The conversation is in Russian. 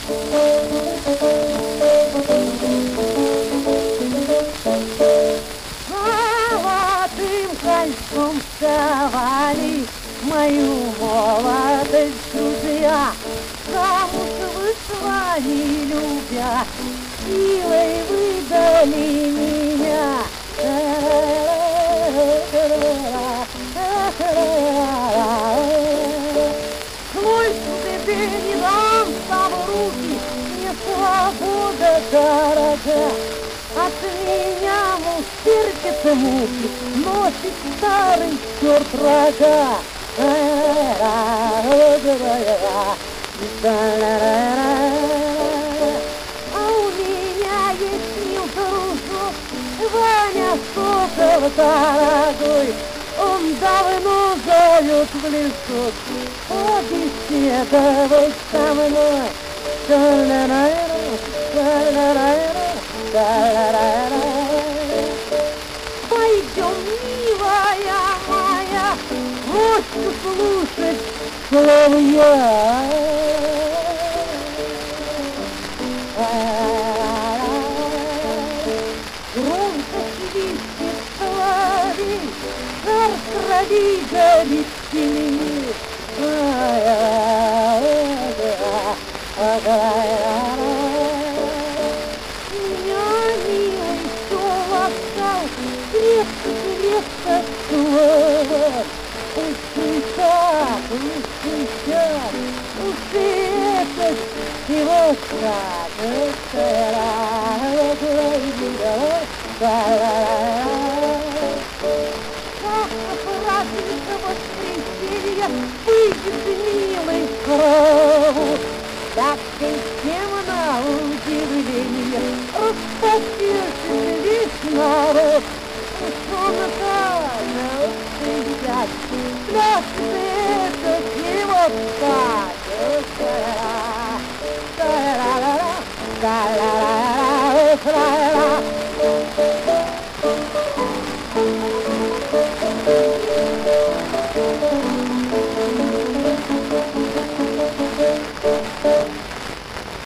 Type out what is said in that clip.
Золотым кольцом сковали мою молодость, друзья. Замуж вышла, не любя, силой выдали меня. Свой тебе не дам сам руки, мне свобода дорога. От меня, муж, терпит муки, носит старый черт рога. А у меня есть дружок, Ваня Сокол дорогой. Он давно зовет в лесок побеседовать со мной. Пойдем, милая моя, гостю слушать соловья. Громко свистит соловей, жар крови горит в семени. Меня, милый, кто отдал, крепко целовал. Уж ты так, уж ты этот его праздника воскресенья выйдет милый в крову. Так всем на удивление распустился весь народ. Солнце сидят, пляшет этот его скачет.